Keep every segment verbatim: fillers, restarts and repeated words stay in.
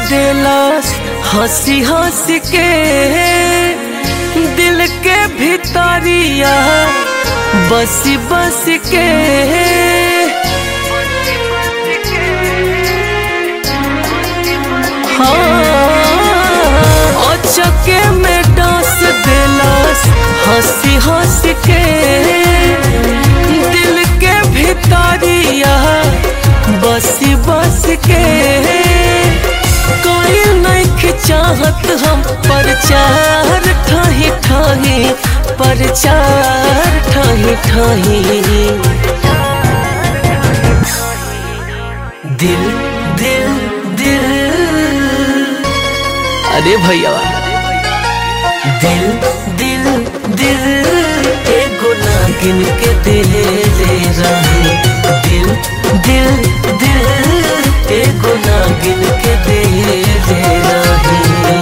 देलास हंसी हंसी के दिल के भितरिया बसी बस के हाँ अचके में डांस देलास हंसी हंसी के दिल के भितरिया बसी बस के कोई नहीं चाहत हम प्रचार ठाही ठाही प्रचार ठाही ठाही दिल दिल दिल अरे भैया दिल दिल दिल एगो नागिन के दे ले रही दिल दिल दिल एगो नागिन के दे ले रही।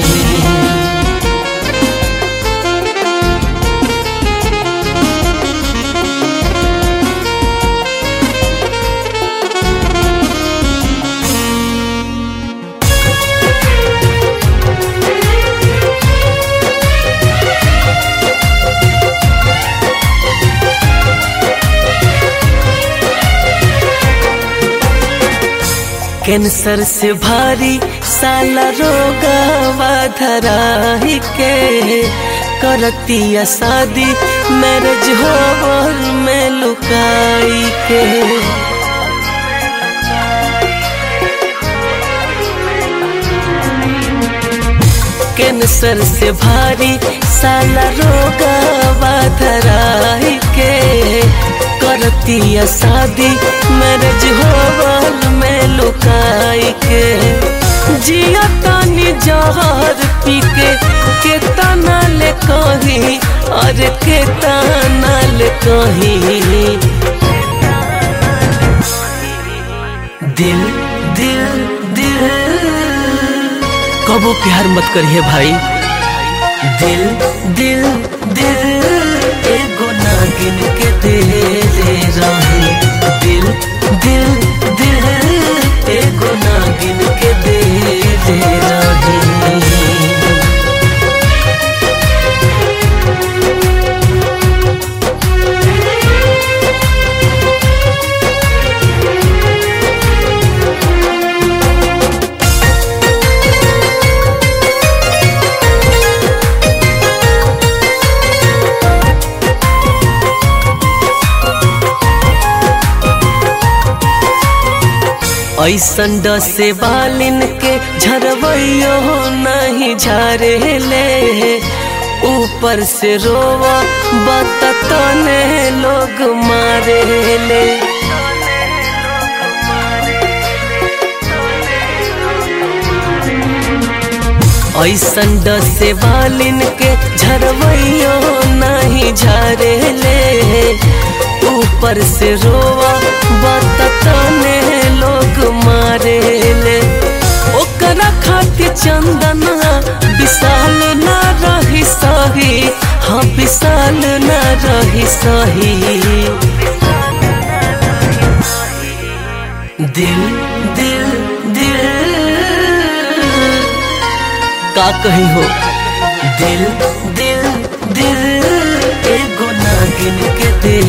कैंसर से भारी साला रोगवा धराही के करतिया शादी मैरिज हॉल में लुकाई के कैंसर से भारी साला रोगवा धराही के करतिया शादी मैरिज हॉल में लुकाई के जिया तानी जहर पी के केतना ले कही और केतना ले कही दिल दिल दिल कबो प्यार मत करिए भाई दिल दिल दिल एगो नागिन के दे ले रही दिल दिल दिल एगो नागिन के दे ले रही। ऐसन डसे बालिन के झरवैयो नहीं झारे ले ऊपर से रोवा बतने लोग मारे ले ऐसन डसे बालिन के झरवैयो नहीं झारे ले ऊपर से रोवा बतने लोग मारे ले ओकरा खातिर चंदना विशाल ना रही सही हाँ विशाल ना रही सही दिल दिल दिल का कही हो दिल दिल दिल एगो नागिन के दे